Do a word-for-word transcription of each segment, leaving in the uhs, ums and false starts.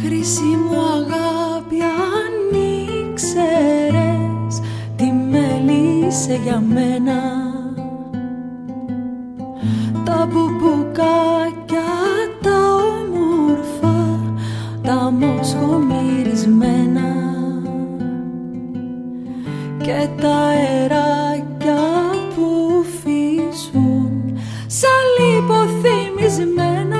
Χρυσή μου αγάπη, αν ήξερες τι μέλησε για μένα. Τα μπουμπουκάκια τα όμορφα, τα μοσχομυρισμένα και τα αεράκια που φύσουν σαν λιποθυμισμένα.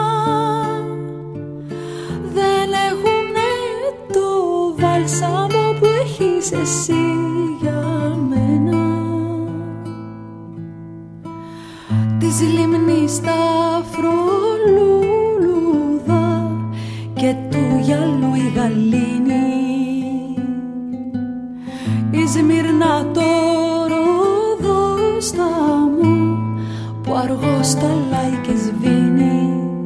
Δεν έχουνε το βάλσαμο που έχεις εσύ για μένα. Της λίμνης τα αφρολούλουδα και του γυαλού η γαλήνη, η Σμύρνα το ροδοστάμο που αργώς τα λάει και σβήνει.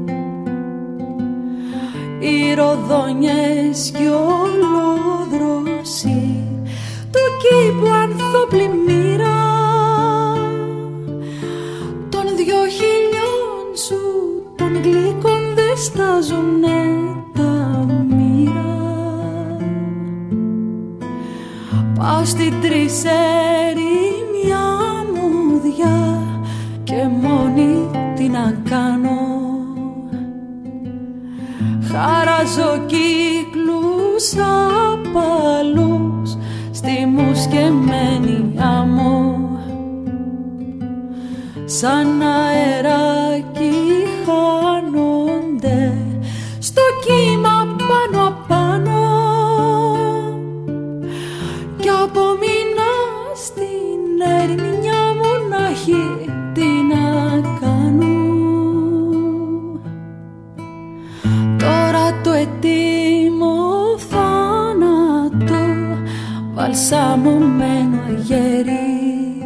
Οι ροδόνιες κι ολόδροσοι του κήπου ανθόπλη μοίρα των δυο χιλιών σου των γλυκών δεν στάζουνε τα μοίρα. Πάω στην Τρισσέρη μια μουδιά και μόνη τι να κάνω. Χαράζω κύκλους απαλούς στη μουσκεμένη άμμο, σαν αεράκι χάνονται στο κύμα πάνω απάνω κι απομείνα στην ερημιά μονάχη τι να κάνω. Τώρα το ετοίμο θάνατο βαλσαμωμένο αγέρι,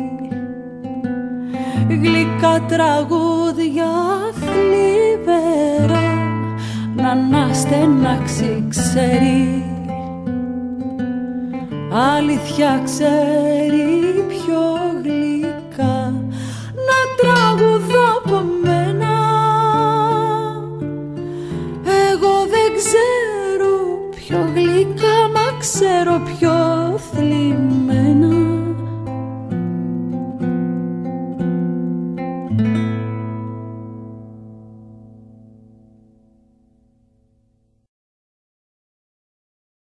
γλυκά τραγούδια θλιβερά να αναστενάξει ξέρει. Αλήθεια ξέρει ποιος